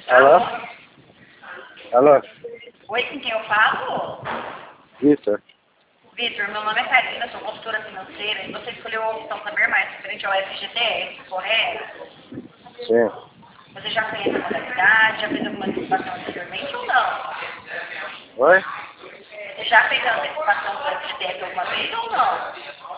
Alô? Alô? Oi, com quem eu falo? Vitor? Vitor, meu nome é Karina, sou consultora financeira e você escolheu a opção Saber Mais referente ao FGTS, correto? Sim. Você já conhece a modalidade, já fez alguma antecipação anteriormente ou não? Oi? Você já fez a antecipação do FGTS alguma vez ou não?